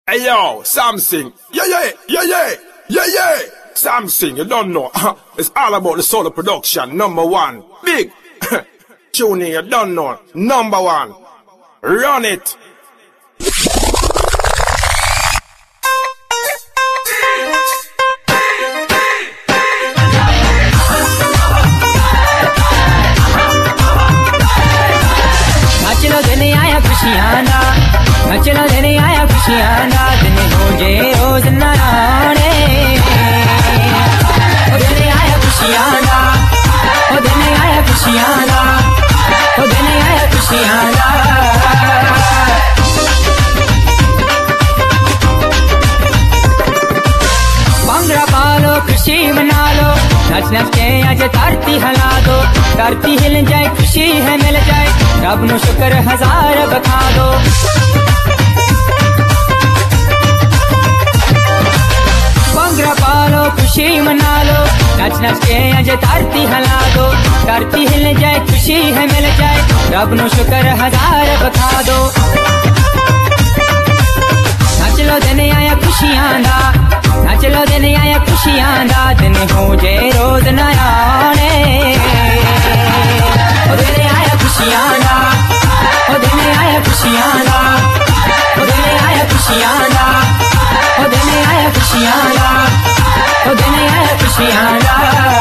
Hey yo, Samsung. Yeah. Samsung, you don't know. It's all about the solo production. Number one. Big. Tuning, you don't know. Number one. Run it. चलो दिन आया खुशियां दा, चलो दिन आया खुशियां दा, दिन हो जे रोज नाराणे। ओ दिन आया खुशियां दा, ओ दिन आया खुशियां दा, ओ दिन आया खुशियां दा। भांगड़ा पालो खुशी मना लो, नच नच के आज धरती हिला दो, धरती हिल जाए खुशी है मिल जाए, रब नु शुक्र हजार बखा दो। भांगड़ा पालो खुशी मना लो, नच नच के आज धरती हिला दो, धरती हिल जाए खुशी है मिल जाए, रब नु शुक्र हजार बखा दो। नच लो दिन आया खुशियां दा, नच लो दिन आया खुशियां दा, दिन हो जे रोज नाराणे। ओ दिन आया खुशियां दा, ओ दिन आया खुशियां दा, ओ दिन आया खुशियां दा, ओ दिन आया खुशियां दा, ओ दिन आया खुशियां दा।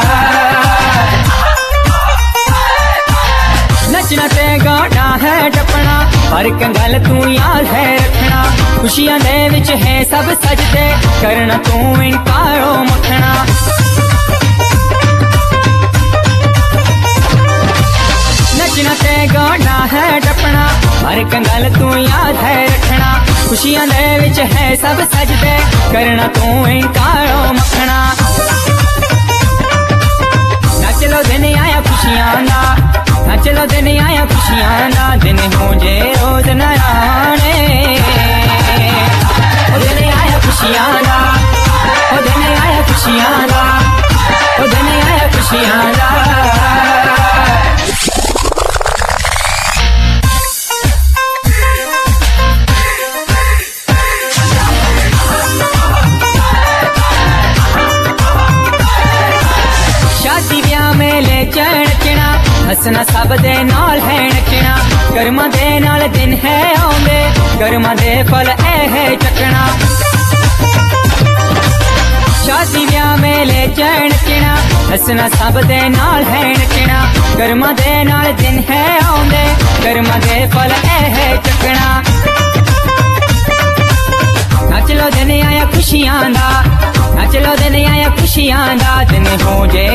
नचना ते गाना है टपना, पर कंगल तू याद है रखना, खुशियां दे विच है सब सजदे, करना तू इनकारो मखना। नचना ते गाना है टपना, पर कंगल तू याद है रखना, खुशियां दे विच है सब सजदे, करना तू इनकारो मखना। नच लो दिन आया खुशियां दा, नच लो दिन आया खुशियां दा, दिन हो जे रोज नाराणे। ओ दिन आया खुशियां दा, ओ दिन आया खुशियां दा, ओ दिन आया खुशियां दा। शादी ब्याह मेले च नचना, हसना सब दे नाल है नचना, कर्मां दे नाल दिन है आउंदे, कर्मां दे फल ऐ है चकना। शादी ब्याह मेले च नचना, हसना सब दे नाल है नचना, कर्मां दे नाल दिन है आउंदे, कर्मां दे फल ऐ है चकना। नच लो दिन आया खुशियां दा, नच लो दिन आया खुशियां दा, दिन हो जे